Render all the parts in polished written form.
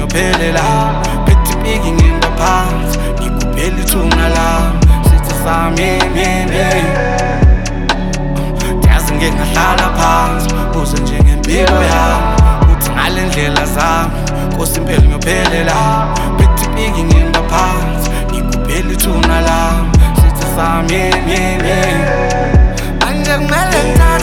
ngiyophelela phethe ibiki ngingaphansi ngikuphela ithuna lami sithi sami yazi ngeke ngahlala phansi uze njengempilo yami uthi ngale ndlela zami Nkosi impela ngiyophelela phethe ibiki ngingaphansi ngikuphela ithuna lami sithi sami manje kumele ngithathe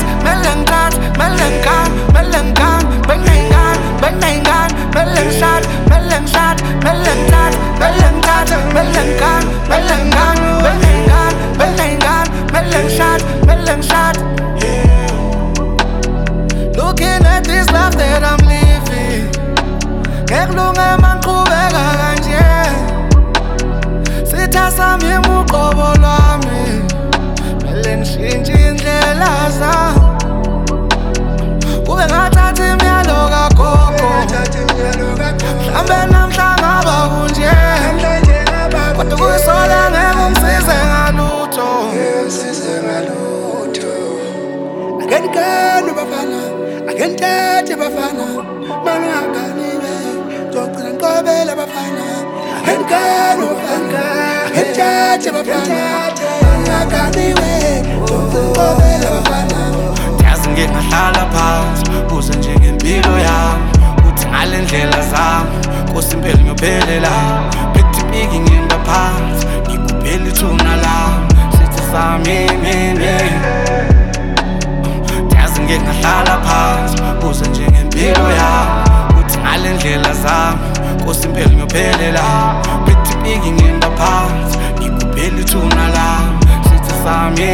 Looking at this life that I'm living ngekulunga mangiqhubeka kanje sitha sami uqobo lwami mele ngishintshe indlela zami kube ngathatha imiyalo kagogo mhlambe namhla ngaba kunje kodwa kuyisola ngeke ungisize ngalutho Akenikani bafana, akenithathe bafana Mangaganiwe, ngizogcina ngiqobela bafana Akenikani bafana, akenithathe bafana Mangaganiwe, ngizogcina ngiqobela bafana yazi ngeke ngahlala phansi uze njengempilo yami uthi ngale ndlela zami Nkosi impela ngiyophelela phethe ibiki ngingaphansi ngikuphela ithuna lami sithi sami yazi ngeke ngahlala phansi uze njengempilo yami uthi ngale ndlela zami Nkosi impela ngiyophelela phethe ibiki ngingaphansi ngikuphela ithuna lami sithi sami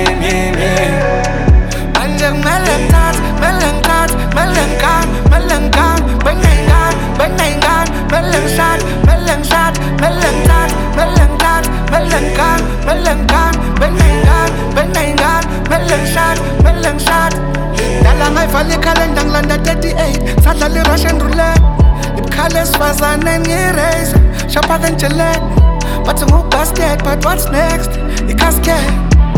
manje kumele ngithathe Dala ngayifala ikhalenda ngilanda 38 sadlala i-Russian roulette ibukhala esifazane ngiyirace sharper than Gillette bathi ngu-basket but what's next i-cascade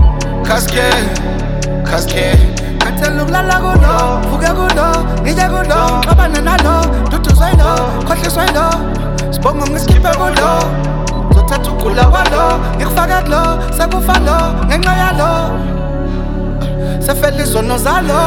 Kathela ukulala kulo, vuke kulo, ngije kulo Xabana nalo, duduzwe lo, khohliswe lo Sibongo ngisikhiphe kulo, zothatha ukugula kwalo Ngikufaka kulo, sekufa lo, ngenxa yalo Sefela izono zalo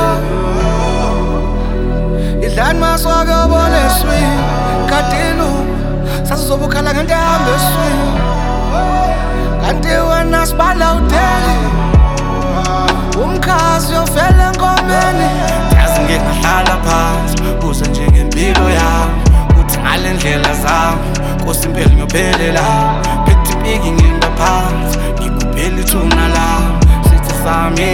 Idlani maswake obole swing Kadilu, sasizobukhala ngento ehambe swing Kanti wena sibala udeli Umkhazi uyofela enkomeni yazi ngeke ngahlala phansi uze njengempilo yami uthi ngale ndlela zami Nkosi impela ngiyophelela phethe ibiki ngingaphansi ngikuphela ithuna lami sithi sami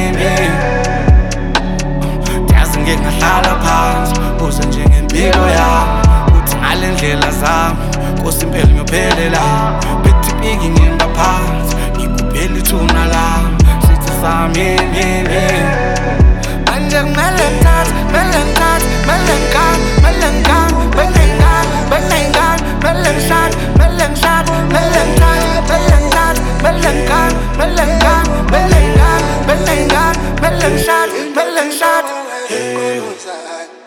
yazi ngeke ngahlala phansi uze njengempilo yami uthi ngale ndlela zami Nkosi impela ngiyophelela phethe ibiki ngingaphansi ngikuphela ithuna lami sami manje kumele ngithathe Hey,